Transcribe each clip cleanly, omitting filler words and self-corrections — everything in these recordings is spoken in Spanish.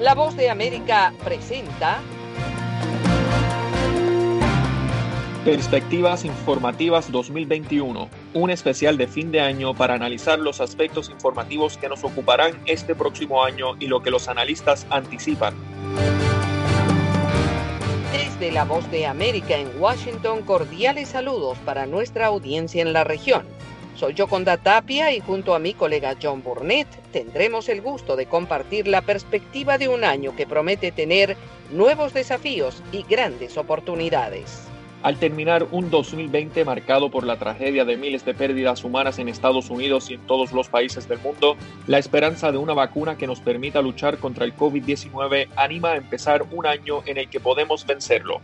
La Voz de América presenta Perspectivas Informativas 2021, un especial de fin de año para analizar los aspectos informativos que nos ocuparán este próximo año y lo que los analistas anticipan. Desde La Voz de América en Washington, cordiales saludos para nuestra audiencia en la región. Soy Yoconda Tapia y junto a mi colega John Burnett tendremos el gusto de compartir la perspectiva de un año que promete tener nuevos desafíos y grandes oportunidades. Al terminar un 2020 marcado por la tragedia de miles de pérdidas humanas en Estados Unidos y en todos los países del mundo, la esperanza de una vacuna que nos permita luchar contra el COVID-19 anima a empezar un año en el que podemos vencerlo.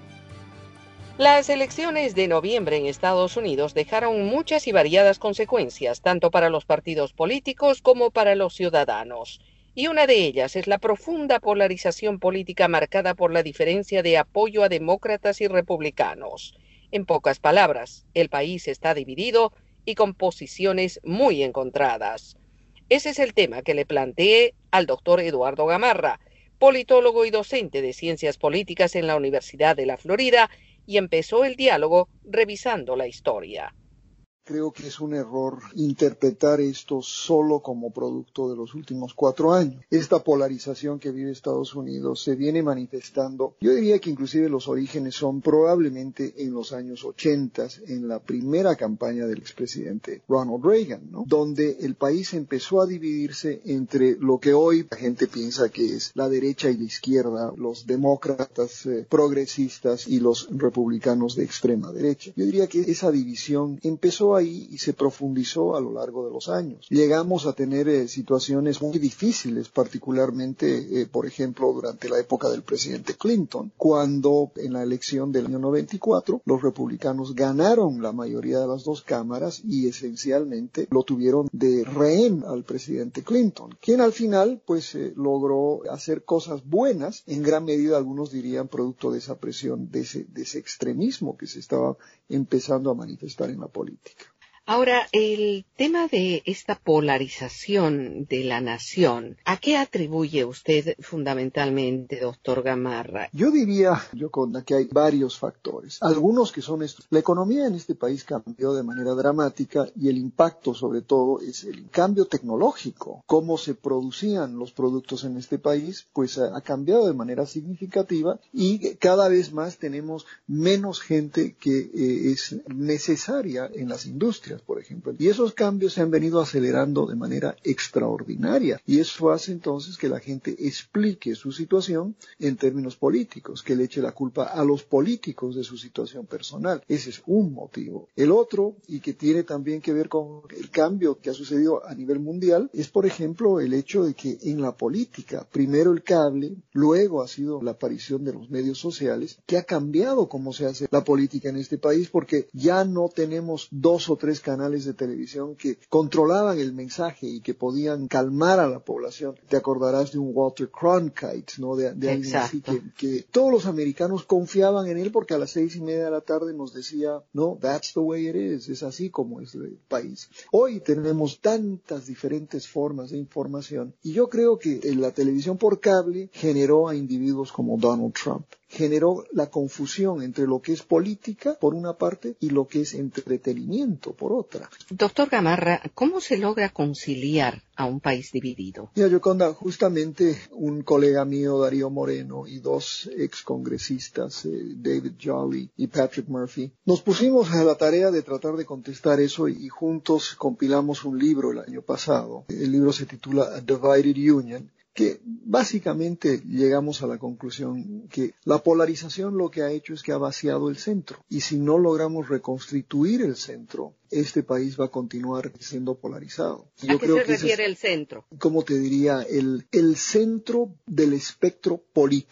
Las elecciones de noviembre en Estados Unidos dejaron muchas y variadas consecuencias, tanto para los partidos políticos como para los ciudadanos. Y una de ellas es la profunda polarización política marcada por la diferencia de apoyo a demócratas y republicanos. En pocas palabras, el país está dividido y con posiciones muy encontradas. Ese es el tema que le planteé al doctor Eduardo Gamarra, politólogo y docente de Ciencias Políticas en la Universidad de la Florida, y empezó el diálogo revisando la historia. Creo que es un error interpretar esto solo como producto de los últimos 4 años. Esta polarización que vive Estados Unidos se viene manifestando, yo diría que inclusive los orígenes son probablemente en los años 80, en la primera campaña del expresidente Ronald Reagan, ¿no? Donde el país empezó a dividirse entre lo que hoy la gente piensa que es la derecha y la izquierda, los demócratas progresistas y los republicanos de extrema derecha. Yo diría que esa división empezó ahí y se profundizó a lo largo de los años. Llegamos a tener situaciones muy difíciles, particularmente, por ejemplo, durante la época del presidente Clinton, cuando en la elección del año 94 los republicanos ganaron la mayoría de las dos cámaras y esencialmente lo tuvieron de rehén al presidente Clinton, quien al final logró hacer cosas buenas, en gran medida algunos dirían producto de esa presión, de ese extremismo que se estaba empezando a manifestar en la política. Ahora, el tema de esta polarización de la nación, ¿a qué atribuye usted fundamentalmente, doctor Gamarra? Yo diría, Yoconda, que hay varios factores. Algunos que son estos. La economía en este país cambió de manera dramática y el impacto sobre todo es el cambio tecnológico. Cómo se producían los productos en este país, ha cambiado de manera significativa y cada vez más tenemos menos gente que es necesaria en las industrias, por ejemplo. Y esos cambios se han venido acelerando de manera extraordinaria. Y eso hace entonces que la gente explique su situación en términos políticos, que le eche la culpa a los políticos de su situación personal. Ese es un motivo. El otro, y que tiene también que ver con el cambio que ha sucedido a nivel mundial, es por ejemplo el hecho de que en la política, primero el cable, luego ha sido la aparición de los medios sociales, que ha cambiado cómo se hace la política en este país, porque ya no tenemos 2 o 3 canales de televisión que controlaban el mensaje y que podían calmar a la población. Te acordarás de un Walter Cronkite, ¿no? De alguien así que todos los americanos confiaban en él porque a las 6:30 de la tarde nos decía, no, that's the way it is, es así como es el país. Hoy tenemos tantas diferentes formas de información y yo creo que la televisión por cable generó a individuos como Donald Trump. Generó la confusión entre lo que es política, por una parte, y lo que es entretenimiento, por otra. Doctor Gamarra, ¿cómo se logra conciliar a un país dividido? Mira, Yoconda, justamente un colega mío, Darío Moreno, y 2 excongresistas, David Jolly y Patrick Murphy, nos pusimos a la tarea de tratar de contestar eso y juntos compilamos un libro el año pasado. El libro se titula A Divided Union, que básicamente llegamos a la conclusión que la polarización lo que ha hecho es que ha vaciado el centro. Y si no logramos reconstituir el centro, este país va a continuar siendo polarizado. ¿A qué se refiere el centro? ¿Cómo te diría? El centro del espectro político.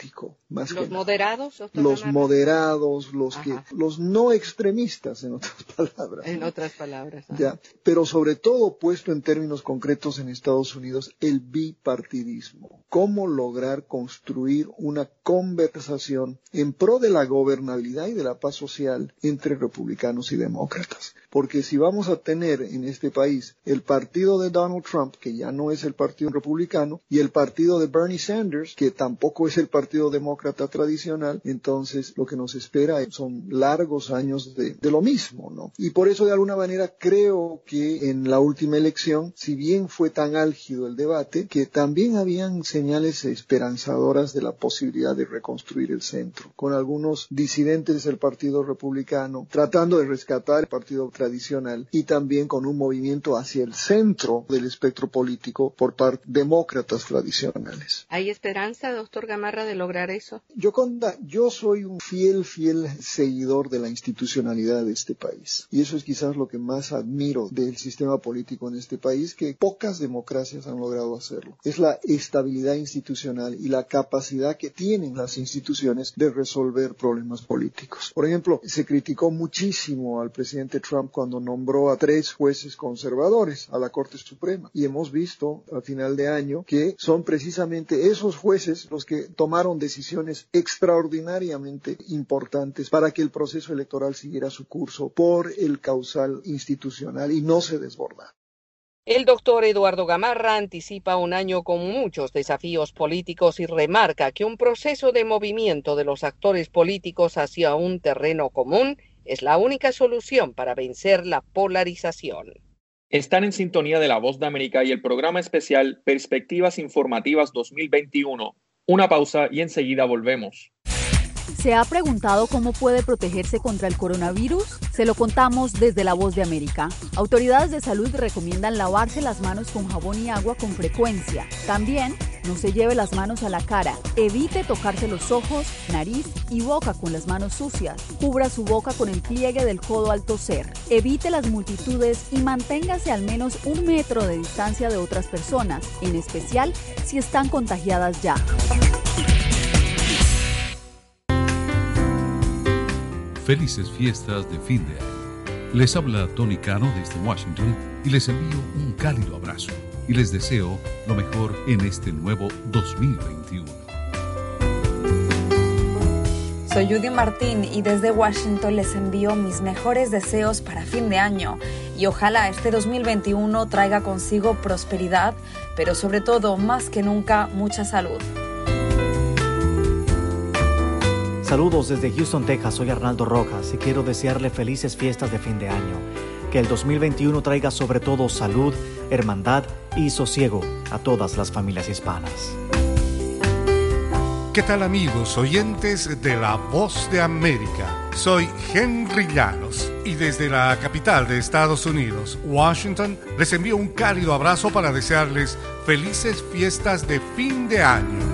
Más ¿Los que moderados, doctor los Gamarra? moderados, Ajá. los no extremistas, en otras palabras. En otras palabras. Ya, pero sobre todo puesto en términos concretos en Estados Unidos, el bipartidismo. Cómo lograr construir una conversación en pro de la gobernabilidad y de la paz social entre republicanos y demócratas. Porque si vamos a tener en este país el partido de Donald Trump, que ya no es el partido republicano, y el partido de Bernie Sanders, que tampoco es el partido demócrata tradicional, entonces lo que nos espera son largos años de lo mismo, ¿no? Y por eso de alguna manera creo que en la última elección, si bien fue tan álgido el debate, que también habían señales esperanzadoras de la posibilidad de reconstruir el centro, con algunos disidentes del partido republicano tratando de rescatar el partido tradicional y también con un movimiento hacia el centro del espectro político por parte de demócratas tradicionales. ¿Hay esperanza, doctor Gamarra, de lograr eso? Yoconda, yo soy un fiel seguidor de la institucionalidad de este país. Y eso es quizás lo que más admiro del sistema político en este país, que pocas democracias han logrado hacerlo. Es la estabilidad institucional y la capacidad que tienen las instituciones de resolver problemas políticos. Por ejemplo, se criticó muchísimo al presidente Trump cuando nombró a 3 jueces conservadores a la Corte Suprema. Y hemos visto al final de año que son precisamente esos jueces los que tomaron decisiones extraordinariamente importantes para que el proceso electoral siguiera su curso por el causal institucional y no se desbordara. El doctor Eduardo Gamarra anticipa un año con muchos desafíos políticos y remarca que un proceso de movimiento de los actores políticos hacia un terreno común es la única solución para vencer la polarización. Están en sintonía de La Voz de América y el programa especial Perspectivas Informativas 2021. Una pausa y enseguida volvemos. ¿Se ha preguntado cómo puede protegerse contra el coronavirus? Se lo contamos desde La Voz de América. Autoridades de salud recomiendan lavarse las manos con jabón y agua con frecuencia. También, no se lleve las manos a la cara. Evite tocarse los ojos, nariz y boca con las manos sucias. Cubra su boca con el pliegue del codo al toser. Evite las multitudes y manténgase al menos 1 metro de distancia de otras personas, en especial si están contagiadas ya. Felices fiestas de fin de año. Les habla Tony Cano desde Washington y les envío un cálido abrazo y les deseo lo mejor en este nuevo 2021. Soy Judy Martín y desde Washington les envío mis mejores deseos para fin de año y ojalá este 2021 traiga consigo prosperidad, pero sobre todo, más que nunca, mucha salud. Saludos desde Houston, Texas. Soy Arnaldo Rojas y quiero desearle felices fiestas de fin de año. Que el 2021 traiga sobre todo salud, hermandad y sosiego a todas las familias hispanas. ¿Qué tal, amigos oyentes de La Voz de América? Soy Henry Llanos y desde la capital de Estados Unidos, Washington, les envío un cálido abrazo para desearles felices fiestas de fin de año.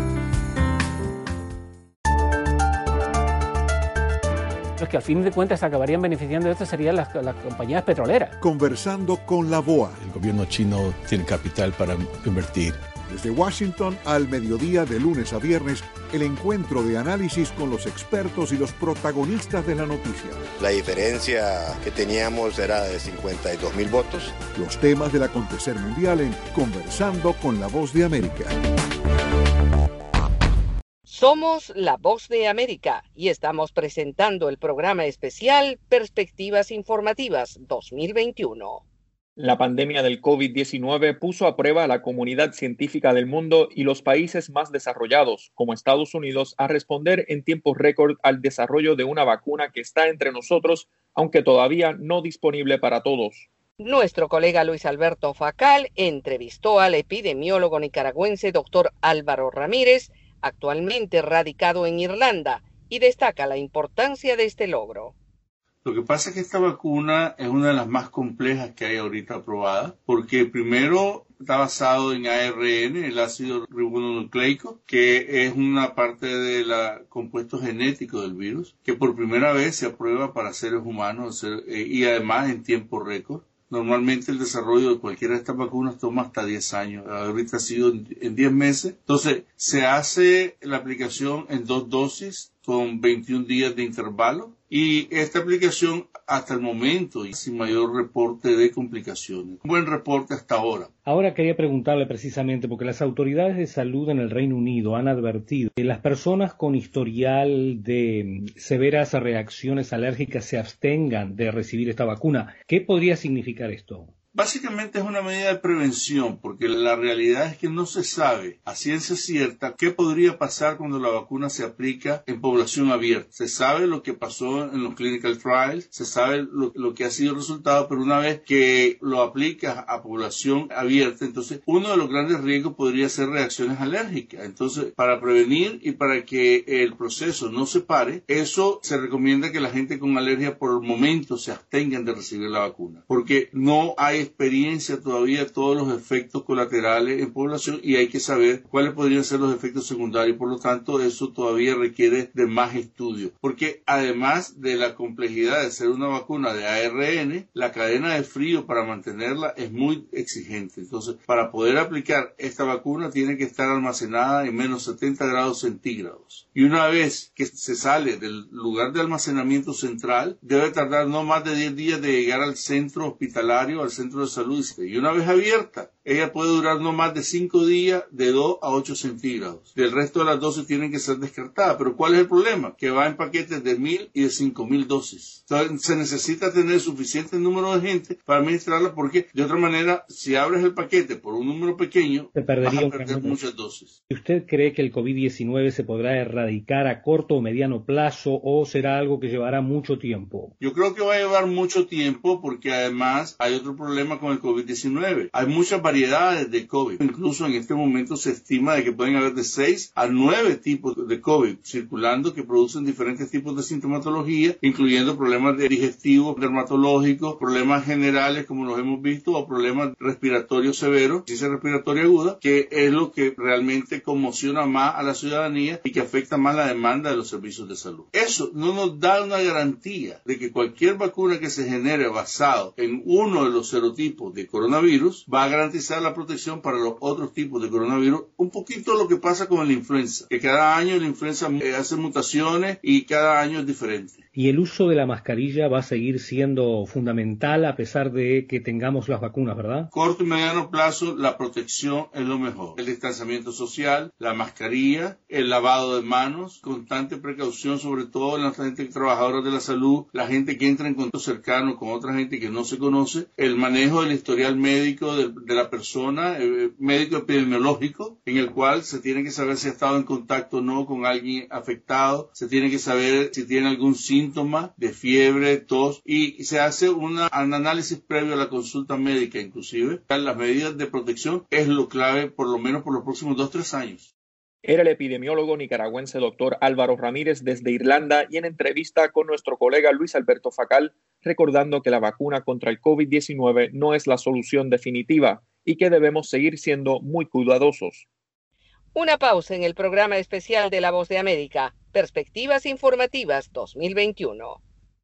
Los que al fin de cuentas acabarían beneficiando de esto serían las compañías petroleras. Conversando con la BOA. El gobierno chino tiene capital para invertir. Desde Washington al mediodía de lunes a viernes, el encuentro de análisis con los expertos y los protagonistas de la noticia. La diferencia que teníamos era de 52,000 votos. Los temas del acontecer mundial en Conversando con la Voz de América. Somos La Voz de América y estamos presentando el programa especial Perspectivas Informativas 2021. La pandemia del COVID-19 puso a prueba a la comunidad científica del mundo y los países más desarrollados, como Estados Unidos, a responder en tiempo récord al desarrollo de una vacuna que está entre nosotros, aunque todavía no disponible para todos. Nuestro colega Luis Alberto Facal entrevistó al epidemiólogo nicaragüense Dr. Álvaro Ramírez, actualmente radicado en Irlanda, y destaca la importancia de este logro. Lo que pasa es que esta vacuna es una de las más complejas que hay ahorita aprobada, porque primero está basado en ARN, el ácido ribonucleico, que es una parte del compuesto genético del virus, que por primera vez se aprueba para seres humanos y además en tiempo récord. Normalmente el desarrollo de cualquiera de estas vacunas toma hasta 10 años. Ahorita ha sido en 10 meses. Entonces, se hace la aplicación en 2 dosis con 21 días de intervalo. Y esta aplicación hasta el momento y sin mayor reporte de complicaciones. Un buen reporte hasta ahora. Ahora quería preguntarle precisamente, porque las autoridades de salud en el Reino Unido han advertido que las personas con historial de severas reacciones alérgicas se abstengan de recibir esta vacuna. ¿Qué podría significar esto? Básicamente es una medida de prevención, porque la realidad es que no se sabe a ciencia cierta qué podría pasar cuando la vacuna se aplica en población abierta. Se sabe lo que pasó en los clinical trials, se sabe lo que ha sido el resultado, pero una vez que lo aplicas a población abierta, entonces uno de los grandes riesgos podría ser reacciones alérgicas. Entonces, para prevenir y para que el proceso no se pare, eso se recomienda que la gente con alergia por el momento se abstengan de recibir la vacuna, porque no hay experiencia todavía todos los efectos colaterales en población y hay que saber cuáles podrían ser los efectos secundarios. Por lo tanto, eso todavía requiere de más estudios, porque además de la complejidad de ser una vacuna de ARN, la cadena de frío para mantenerla es muy exigente. Entonces, para poder aplicar esta vacuna tiene que estar almacenada en menos 70 grados centígrados. Y una vez que se sale del lugar de almacenamiento central, debe tardar no más de 10 días de llegar al centro hospitalario, al centro de salud, y una vez abierta, ella puede durar no más de 5 días de 2 a 8 centígrados. Del resto de las dosis tienen que ser descartadas. Pero ¿cuál es el problema? Que va en paquetes de 1,000 y de 5,000 dosis. Entonces se necesita tener suficiente número de gente para administrarla, porque de otra manera, si abres el paquete por un número pequeño, vas a perder muchas dosis. ¿Usted cree que el COVID-19 se podrá erradicar a corto o mediano plazo o será algo que llevará mucho tiempo? Yo creo que va a llevar mucho tiempo, porque además hay otro problema con el COVID-19. Hay muchas variedades de COVID. Incluso en este momento se estima de que pueden haber de 6 a 9 tipos de COVID circulando que producen diferentes tipos de sintomatología, incluyendo problemas digestivos, dermatológicos, problemas generales como los hemos visto, o problemas respiratorios severos, crisis respiratoria aguda, que es lo que realmente conmociona más a la ciudadanía y que afecta más la demanda de los servicios de salud. Eso no nos da una garantía de que cualquier vacuna que se genere basado en uno de los serotipos de coronavirus va a garantizar la protección para los otros tipos de coronavirus. Un poquito lo que pasa con la influenza, que cada año la influenza hace mutaciones y cada año es diferente. Y el uso de la mascarilla va a seguir siendo fundamental a pesar de que tengamos las vacunas, ¿verdad? Corto y mediano plazo, la protección es lo mejor. El distanciamiento social, la mascarilla, el lavado de manos, constante precaución, sobre todo en la gente trabajadora de la salud, la gente que entra en contacto cercano con otra gente que no se conoce, el manejo del historial médico de la persona, médico epidemiológico, en el cual se tiene que saber si ha estado en contacto o no con alguien afectado, se tiene que saber si tiene algún síntoma de fiebre, tos, y se hace un análisis previo a la consulta médica inclusive. Las medidas de protección es lo clave, por lo menos por los próximos 2-3 años. Era el epidemiólogo nicaragüense doctor Álvaro Ramírez desde Irlanda y en entrevista con nuestro colega Luis Alberto Facal, recordando que la vacuna contra el COVID-19 no es la solución definitiva y que debemos seguir siendo muy cuidadosos. Una pausa en el programa especial de La Voz de América, Perspectivas Informativas 2021.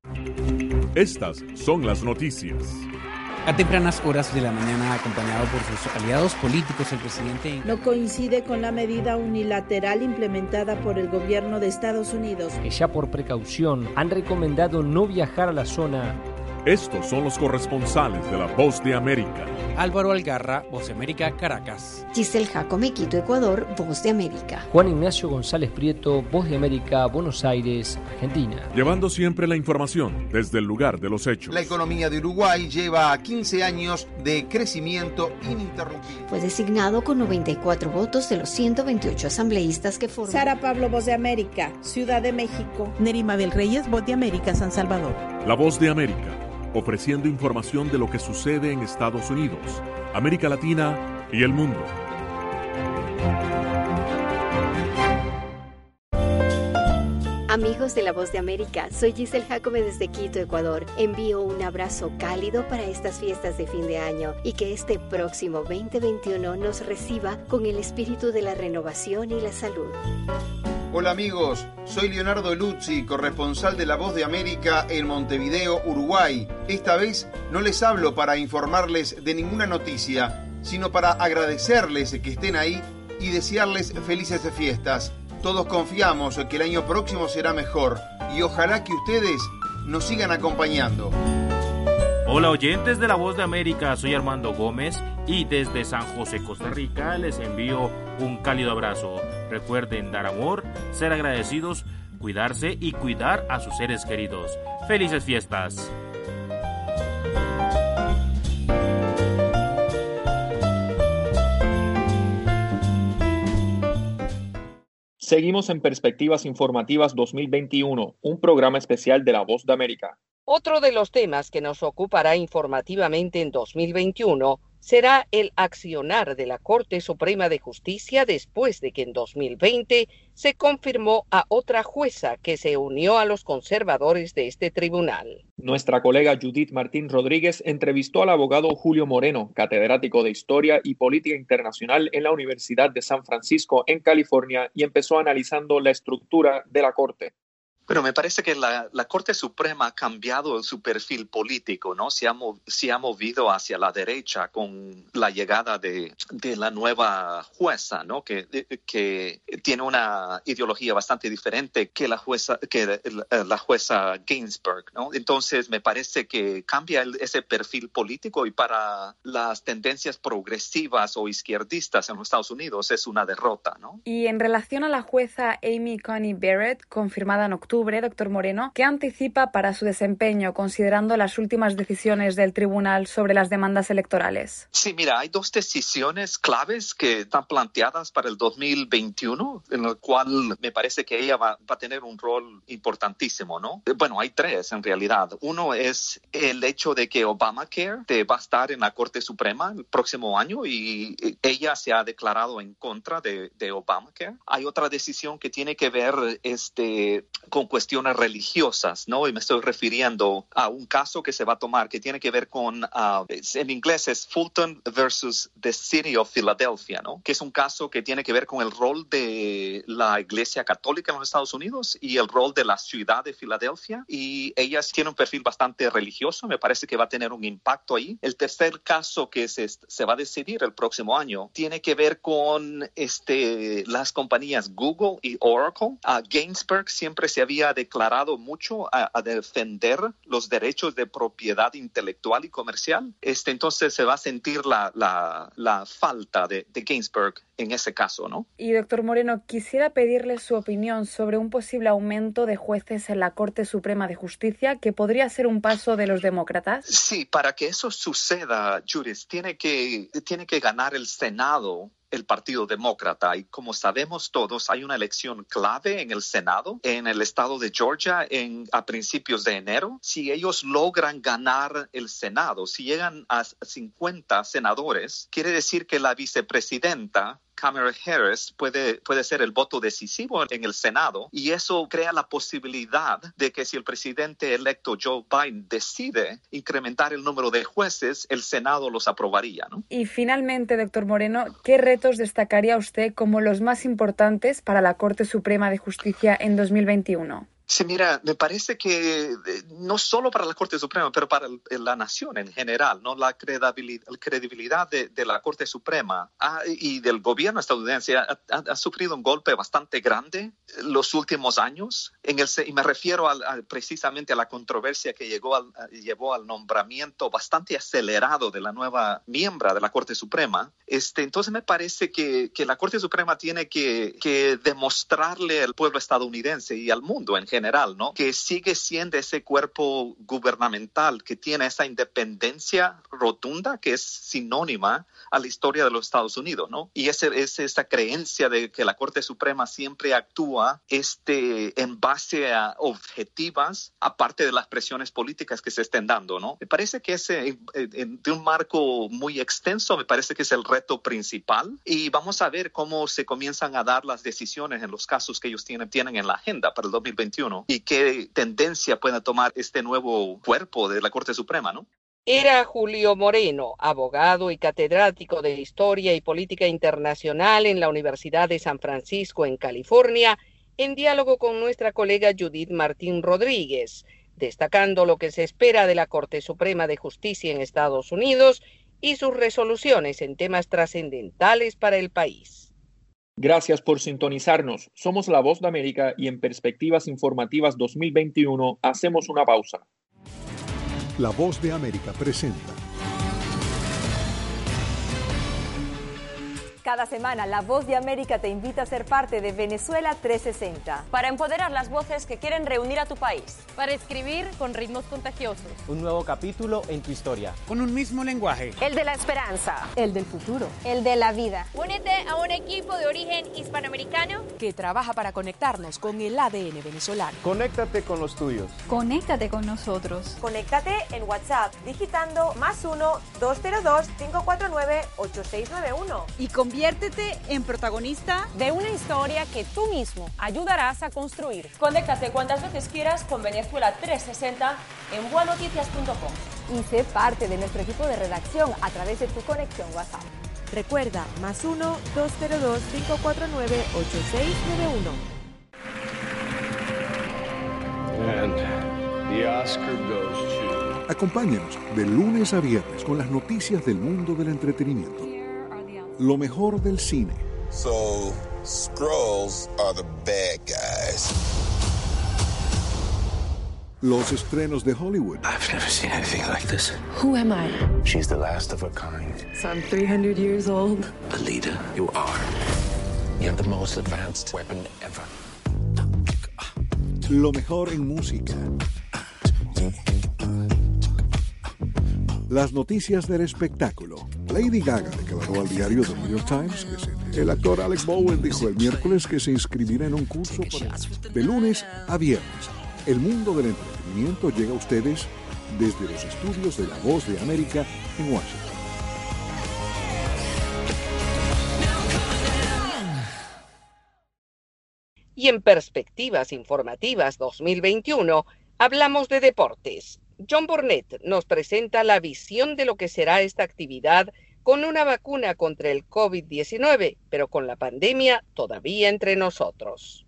Estas son las noticias. A tempranas horas de la mañana, acompañado por sus aliados políticos, el presidente no coincide con la medida unilateral implementada por el gobierno de Estados Unidos, que ya por precaución han recomendado no viajar a la zona. Estos son los corresponsales de La Voz de América. Álvaro Algarra, Voz de América, Caracas. Giselle Jacome, Quito, Ecuador, Voz de América. Juan Ignacio González Prieto, Voz de América, Buenos Aires, Argentina. Llevando siempre la información desde el lugar de los hechos. La economía de Uruguay lleva 15 años de crecimiento ininterrumpido. Fue designado con 94 votos de los 128 asambleístas que forman. Sara Pablo, Voz de América, Ciudad de México. Nerima Bel Reyes, Voz de América, San Salvador. La Voz de América, ofreciendo información de lo que sucede en Estados Unidos, América Latina y el mundo. Amigos de La Voz de América, soy Giselle Jacome desde Quito, Ecuador. Envío un abrazo cálido para estas fiestas de fin de año y que este próximo 2021 nos reciba con el espíritu de la renovación y la salud. Hola amigos, soy Leonardo Luzzi, corresponsal de La Voz de América en Montevideo, Uruguay. Esta vez no les hablo para informarles de ninguna noticia, sino para agradecerles que estén ahí y desearles felices fiestas. Todos confiamos que el año próximo será mejor y ojalá que ustedes nos sigan acompañando. Hola oyentes de La Voz de América, soy Armando Gómez y desde San José, Costa Rica, les envío un cálido abrazo. Recuerden dar amor, ser agradecidos, cuidarse y cuidar a sus seres queridos. ¡Felices fiestas! Seguimos en Perspectivas Informativas 2021, un programa especial de La Voz de América. Otro de los temas que nos ocupará informativamente en 2021 será el accionar de la Corte Suprema de Justicia después de que en 2020 se confirmó a otra jueza que se unió a los conservadores de este tribunal. Nuestra colega Judith Martín Rodríguez entrevistó al abogado Julio Moreno, catedrático de Historia y Política Internacional en la Universidad de San Francisco, en California, y empezó analizando la estructura de la Corte. Bueno, me parece que la Corte Suprema ha cambiado su perfil político, ¿no? Se ha movido hacia la derecha con la llegada de la nueva jueza, ¿no? Que tiene una ideología bastante diferente que la jueza Ginsburg, ¿no? Entonces, me parece que cambia ese perfil político y para las tendencias progresivas o izquierdistas en los Estados Unidos es una derrota, ¿no? Y en relación a la jueza Amy Coney Barrett, confirmada en octubre, doctor Moreno, ¿qué anticipa para su desempeño considerando las últimas decisiones del tribunal sobre las demandas electorales? Sí, mira, hay dos decisiones claves que están planteadas para el 2021, en el cual me parece que ella va a tener un rol importantísimo, ¿no? Bueno, hay tres en realidad. Uno es el hecho de que Obamacare va a estar en la Corte Suprema el próximo año y ella se ha declarado en contra de Obamacare. Hay otra decisión que tiene que ver con cuestiones religiosas, ¿no? Y me estoy refiriendo a un caso que se va a tomar que tiene que ver con, en inglés es Fulton versus the City of Philadelphia, ¿no? Que es un caso que tiene que ver con el rol de la Iglesia Católica en los Estados Unidos y el rol de la ciudad de Filadelfia. Y ella tiene un perfil bastante religioso, me parece que va a tener un impacto ahí. El tercer caso que se va a decidir el próximo año tiene que ver con las compañías Google y Oracle. Ginsburg siempre se había declarado mucho a defender los derechos de propiedad intelectual y comercial. Entonces se va a sentir la falta de Ginsburg en ese caso, ¿no? Y doctor Moreno, quisiera pedirle su opinión sobre un posible aumento de jueces en la Corte Suprema de Justicia que podría ser un paso de los demócratas. Sí, para que eso suceda, Judith, tiene que ganar el Senado el Partido Demócrata, y como sabemos todos, hay una elección clave en el Senado, en el estado de Georgia, a principios de enero. Si ellos logran ganar el Senado, si llegan a 50 senadores, quiere decir que la vicepresidenta Kamala Harris puede ser el voto decisivo en el Senado, y eso crea la posibilidad de que si el presidente electo Joe Biden decide incrementar el número de jueces, el Senado los aprobaría, ¿no? Y finalmente, doctor Moreno, ¿qué retos destacaría usted como los más importantes para la Corte Suprema de Justicia en 2021? Sí, mira, me parece que no solo para la Corte Suprema, pero para la nación en general, ¿no? La credibilidad de la Corte Suprema y del gobierno estadounidense ha sufrido un golpe bastante grande los últimos años. Y me refiero precisamente a la controversia que llevó al nombramiento bastante acelerado de la nueva miembro de la Corte Suprema. Entonces me parece que la Corte Suprema tiene que demostrarle al pueblo estadounidense y al mundo en general, ¿no? Que sigue siendo ese cuerpo gubernamental que tiene esa independencia rotunda que es sinónima a la historia de los Estados Unidos, ¿no? Y es esa creencia de que la Corte Suprema siempre actúa en base a objetivas, aparte de las presiones políticas que se estén dando, ¿no? Me parece que de un marco muy extenso, me parece que es el reto principal, y vamos a ver cómo se comienzan a dar las decisiones en los casos que ellos tienen en la agenda para el 2021 y qué tendencia puede tomar este nuevo cuerpo de la Corte Suprema, ¿no? Era Julio Moreno, abogado y catedrático de Historia y Política Internacional en la Universidad de San Francisco, en California, en diálogo con nuestra colega Judith Martín Rodríguez, destacando lo que se espera de la Corte Suprema de Justicia en Estados Unidos y sus resoluciones en temas trascendentales para el país. Gracias por sintonizarnos. Somos La Voz de América y en Perspectivas Informativas 2021 hacemos una pausa. La Voz de América presenta. Cada semana, La Voz de América te invita a ser parte de Venezuela 360. Para empoderar las voces que quieren reunir a tu país. Para escribir con ritmos contagiosos. Un nuevo capítulo en tu historia. Con un mismo lenguaje. El de la esperanza. El del futuro. El de la vida. Únete a un equipo de origen hispanoamericano que trabaja para conectarnos con el ADN venezolano. Conéctate con los tuyos. Conéctate con nosotros. Conéctate en WhatsApp digitando +1-202-549-8691. Y conviértete en protagonista de una historia que tú mismo ayudarás a construir. Conéctate cuantas veces quieras con Venezuela 360 en buenoticias.com. Y sé parte de nuestro equipo de redacción a través de tu conexión WhatsApp. Recuerda, +1-202-549-8691. And the Oscar goes to... Acompáñanos de lunes a viernes con las noticias del mundo del entretenimiento. Lo mejor del cine. So, Skrulls are the bad guys. Los estrenos de Hollywood. I've never seen anything like this. Who am I? She's the last of her kind. So I'm 300 years old. The leader you are. You're the most advanced weapon ever. Lo mejor en música. Las noticias del espectáculo. Lady Gaga declaró al diario The New York Times que el actor Alec Baldwin dijo el miércoles que se inscribirá en un curso de lunes a viernes. El mundo del entretenimiento llega a ustedes desde los estudios de La Voz de América en Washington. Y en Perspectivas Informativas 2021 hablamos de deportes. John Burnett nos presenta la visión de lo que será esta actividad con una vacuna contra el COVID-19, pero con la pandemia todavía entre nosotros.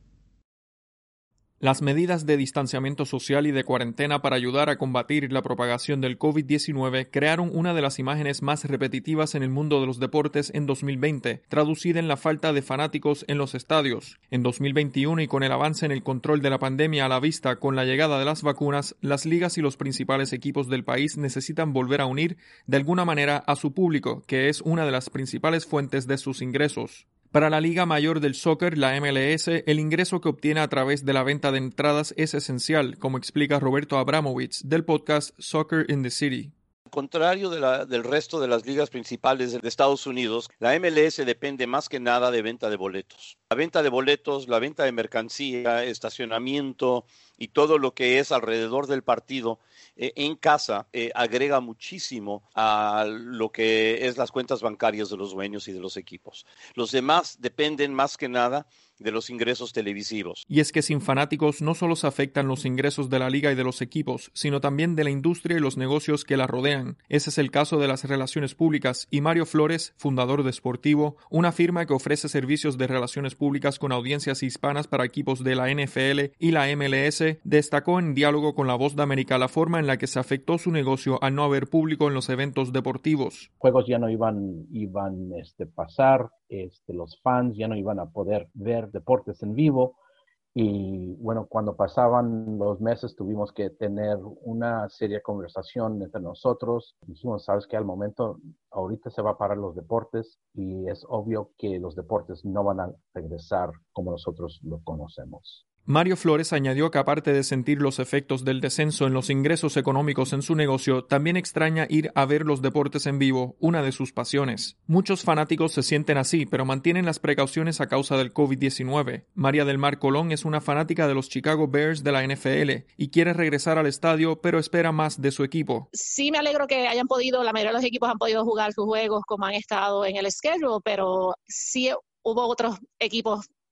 Las medidas de distanciamiento social y de cuarentena para ayudar a combatir la propagación del COVID-19 crearon una de las imágenes más repetitivas en el mundo de los deportes en 2020, traducida en la falta de fanáticos en los estadios. En 2021 y con el avance en el control de la pandemia a la vista con la llegada de las vacunas, las ligas y los principales equipos del país necesitan volver a unir de alguna manera a su público, que es una de las principales fuentes de sus ingresos. Para la Liga Mayor del Soccer, la MLS, el ingreso que obtiene a través de la venta de entradas es esencial, como explica Roberto Abramovich del podcast Soccer in the City. Al contrario del resto de las ligas principales de Estados Unidos, la MLS depende más que nada de venta de boletos. La venta de boletos, la venta de mercancía, estacionamiento y todo lo que es alrededor del partido en casa agrega muchísimo a lo que es las cuentas bancarias de los dueños y de los equipos. Los demás dependen más que nada de los ingresos televisivos. Y es que sin fanáticos no solo se afectan los ingresos de la liga y de los equipos, sino también de la industria y los negocios que la rodean. Ese es el caso de las relaciones públicas, y Mario Flores, fundador de Sportivo, una firma que ofrece servicios de relaciones públicas con audiencias hispanas para equipos de la NFL y la MLS, destacó en diálogo con La Voz de América la forma en la que se afectó su negocio al no haber público en los eventos deportivos. Juegos ya no iban pasar, los fans ya no iban a poder ver deportes en vivo, y bueno, cuando pasaban los meses tuvimos que tener una seria conversación entre nosotros. Dijimos, sabes que al momento ahorita se va a parar los deportes y es obvio que los deportes no van a regresar como nosotros lo conocemos. Mario Flores añadió que aparte de sentir los efectos del descenso en los ingresos económicos en su negocio, también extraña ir a ver los deportes en vivo, una de sus pasiones. Muchos fanáticos se sienten así, pero mantienen las precauciones a causa del COVID-19. María del Mar Colón es una fanática de los Chicago Bears de la NFL y quiere regresar al estadio, pero espera más de su equipo. Sí, me alegro que la mayoría de los equipos han podido jugar sus juegos como han estado en el schedule, pero sí hubo otros equipos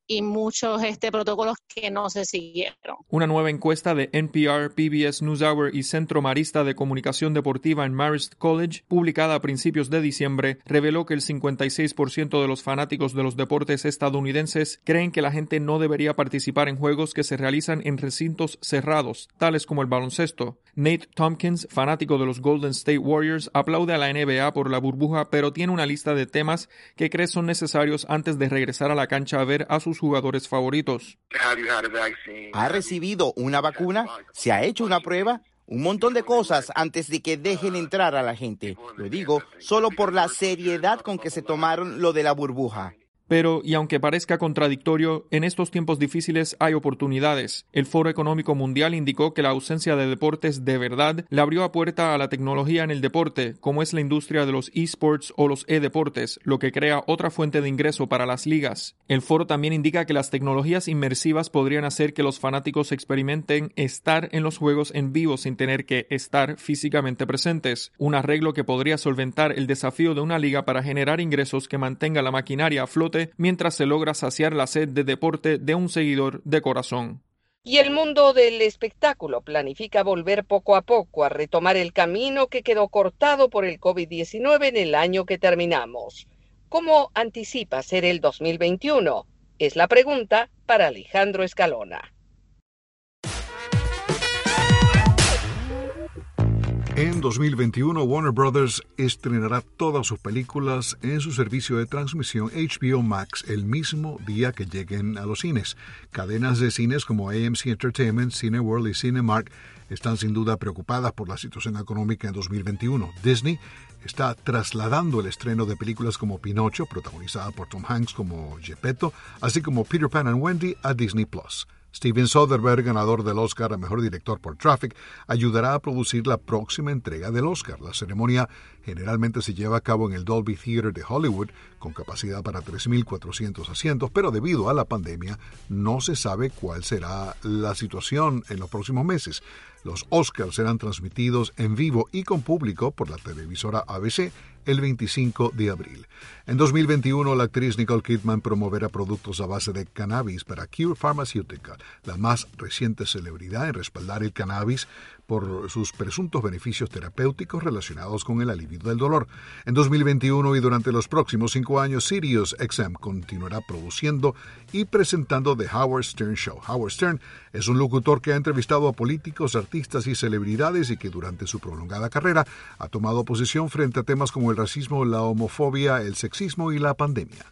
y muchos protocolos que no se siguieron. Una nueva encuesta de NPR, PBS NewsHour y Centro Marista de Comunicación Deportiva en Marist College, publicada a principios de diciembre, reveló que el 56% de los fanáticos de los deportes estadounidenses creen que la gente no debería participar en juegos que se realizan en recintos cerrados, tales como el baloncesto. Nate Tompkins, fanático de los Golden State Warriors, aplaude a la NBA por la burbuja, pero tiene una lista de temas que cree son necesarios antes de regresar a la cancha a ver a sus jugadores favoritos. ¿Ha recibido una vacuna? ¿Se ha hecho una prueba? Un montón de cosas antes de que dejen entrar a la gente. Lo digo solo por la seriedad con que se tomaron lo de la burbuja. Pero, y aunque parezca contradictorio, en estos tiempos difíciles hay oportunidades. El Foro Económico Mundial indicó que la ausencia de deportes de verdad le abrió a puerta a la tecnología en el deporte, como es la industria de los esports o los e-deportes, lo que crea otra fuente de ingreso para las ligas. El foro también indica que las tecnologías inmersivas podrían hacer que los fanáticos experimenten estar en los juegos en vivo sin tener que estar físicamente presentes, un arreglo que podría solventar el desafío de una liga para generar ingresos que mantenga la maquinaria a flote mientras se logra saciar la sed de deporte de un seguidor de corazón. Y el mundo del espectáculo planifica volver poco a poco a retomar el camino que quedó cortado por el COVID-19 en el año que terminamos. ¿Cómo anticipa ser el 2021? Es la pregunta para Alejandro Escalona. En 2021, Warner Bros. Estrenará todas sus películas en su servicio de transmisión HBO Max el mismo día que lleguen a los cines. Cadenas de cines como AMC Entertainment, Cineworld y Cinemark están sin duda preocupadas por la situación económica en 2021. Disney está trasladando el estreno de películas como Pinocho, protagonizada por Tom Hanks como Geppetto, así como Peter Pan and Wendy a Disney+. Steven Soderbergh, ganador del Oscar a Mejor Director por Traffic, ayudará a producir la próxima entrega del Oscar. La ceremonia generalmente se lleva a cabo en el Dolby Theatre de Hollywood, con capacidad para 3.400 asientos, pero debido a la pandemia no se sabe cuál será la situación en los próximos meses. Los Oscars serán transmitidos en vivo y con público por la televisora ABC el 25 de abril. En 2021, la actriz Nicole Kidman promoverá productos a base de cannabis para Cure Pharmaceutical, la más reciente celebridad en respaldar el cannabis por sus presuntos beneficios terapéuticos relacionados con el alivio del dolor. En 2021 y durante los próximos 5 años, SiriusXM continuará produciendo y presentando The Howard Stern Show. Howard Stern es un locutor que ha entrevistado a políticos, artistas y celebridades y que durante su prolongada carrera ha tomado posición frente a temas como el racismo, la homofobia, el sexismo y la pandemia.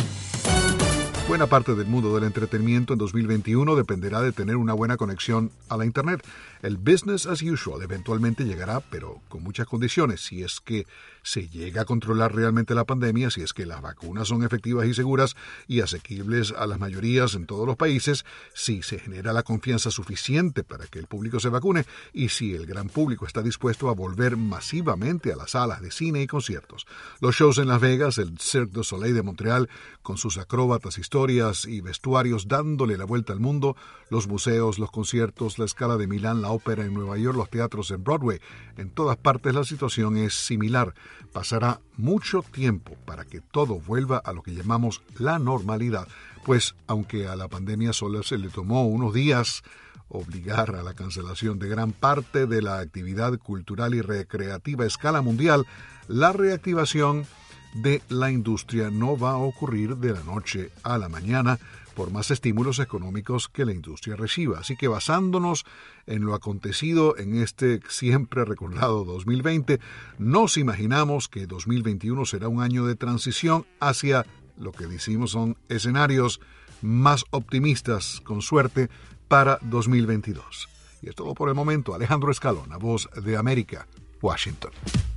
Buena parte del mundo del entretenimiento en 2021 dependerá de tener una buena conexión a la Internet. El business as usual eventualmente llegará, pero con muchas condiciones. Si es que se llega a controlar realmente la pandemia, si es que las vacunas son efectivas y seguras y asequibles a las mayorías en todos los países, si se genera la confianza suficiente para que el público se vacune y si el gran público está dispuesto a volver masivamente a las salas de cine y conciertos. Los shows en Las Vegas, el Cirque du Soleil de Montreal, con sus acróbatas, historias y vestuarios dándole la vuelta al mundo, los museos, los conciertos, la Scala de Milán, la ópera en Nueva York, los teatros en Broadway. En todas partes la situación es similar. Pasará mucho tiempo para que todo vuelva a lo que llamamos la normalidad, pues aunque a la pandemia solo se le tomó unos días obligar a la cancelación de gran parte de la actividad cultural y recreativa a escala mundial, la reactivación de la industria no va a ocurrir de la noche a la mañana por más estímulos económicos que la industria reciba. Así que basándonos en lo acontecido en este siempre recordado 2020, nos imaginamos que 2021 será un año de transición hacia lo que decimos son escenarios más optimistas, con suerte, para 2022. Y es todo por el momento. Alejandro Escalona, Voz de América, Washington.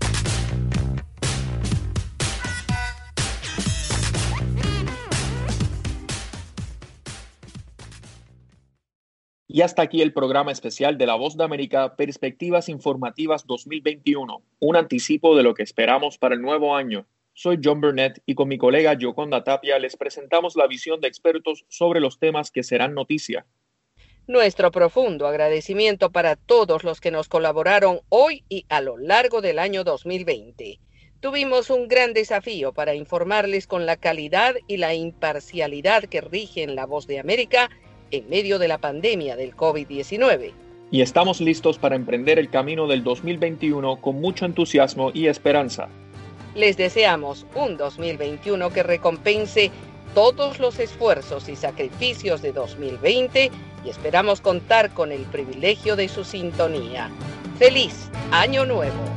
Y hasta aquí el programa especial de La Voz de América, Perspectivas Informativas 2021, un anticipo de lo que esperamos para el nuevo año. Soy John Burnett y con mi colega Yoconda Tapia les presentamos la visión de expertos sobre los temas que serán noticia. Nuestro profundo agradecimiento para todos los que nos colaboraron hoy y a lo largo del año 2020. Tuvimos un gran desafío para informarles con la calidad y la imparcialidad que rigen La Voz de América en medio de la pandemia del COVID-19. Y estamos listos para emprender el camino del 2021 con mucho entusiasmo y esperanza. Les deseamos un 2021 que recompense todos los esfuerzos y sacrificios de 2020 y esperamos contar con el privilegio de su sintonía. ¡Feliz Año Nuevo!